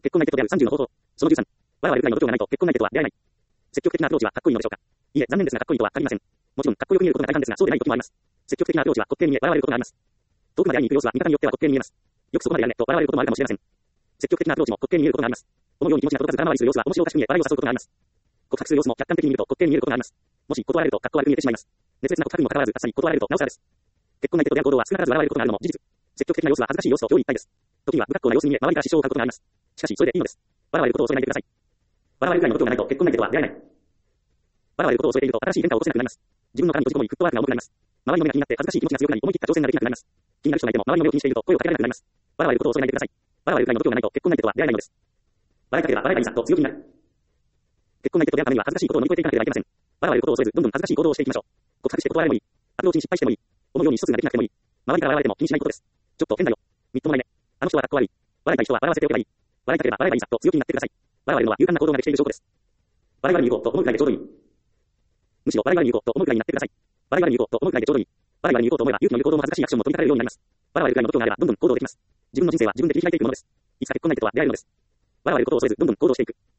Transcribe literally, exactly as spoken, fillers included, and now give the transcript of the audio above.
結婚内定と出会うさんじゅうの方法。そのじゅうさん。我々ぐらいの度胸がないと結婚内定とは出会えない。積極的なアプローチはかっこいいのでしょうか。いいえ、残念ですがかっこいいとは限りません。もちろんかっこよく見えることが大半ですが、そうでない時もあります。積極的なアプローチは滑稽に見え、笑われることがあります。遠くまで会いに行く様子は見方によっては滑稽に見えます。よくそこまでやるねと笑われることもあるかもしれません。積極的なアプローチも滑稽に見えることがあります。このように気持ちが届かず空回りする様子は面白おかしく見え、笑いを誘うことがあります。告白する様子も客観的に見ると滑稽に見えることがあります。もし断られるとかっこ悪く見えてしまいます。熱烈な告白にもかかわらず、朝に断られるとなおさらです。結婚内定と出会う行動は少なからず笑われることがあるのも事実。積極的な様子は恥ずかしい様子と表裏一体です。時には不格好な様子に見え、周りから支障を買うことがあります。しかし、それでいいのです。笑われることを恐れないでください。笑われるくらいの度胸がないと結婚内定とは出会えない。笑われることを恐れていると新しい変化を起こせなくなります。自分の殻に閉じこもりフットワークが重くなります。周りの目が気になって恥ずかしい気持ちが強くなり思い切った挑戦ができなくなります。気になる人がいても周りの目を気にしていると声をかけられなくなります。笑われることを恐れないでください。笑われるくらいの度胸がないと結婚内定とは出会えないのです。笑いかければ笑いがいいさと強気になる。結婚内定と出会うためには恥ずかしいことを乗り越えていかなければいけません。笑われることを恐れずどんどん恥ずかしい行動をしていきましょう。告白して断られてもいい。アプローチに失敗してもいい。思うように一つができなくてもいい。周りから笑われても気にしないことです。ちょっと変だよ。みっともないね。あの人はかっこ悪い。笑いたい人は笑わせておけばいい。笑いかければ笑いがいいさと強気になってください。笑われるのは勇敢な行動ができている証拠です。笑い割りに行こうと思うくらいでちょうどいい。むしろ笑い割りに行こうと思うくらいになってください。笑い割りに行こうと思うくらいでちょうどいい。笑い割りに行こうと思えば勇気のいる行動も恥ずかしいアクションも取り掛かれるようになります。笑われるくらいの度胸があればどんどん行動できます。自分の人生は自分で切り開いていくものです。いつか結婚内定とは出会えるのです。笑われることを恐れずどんどん行動していく。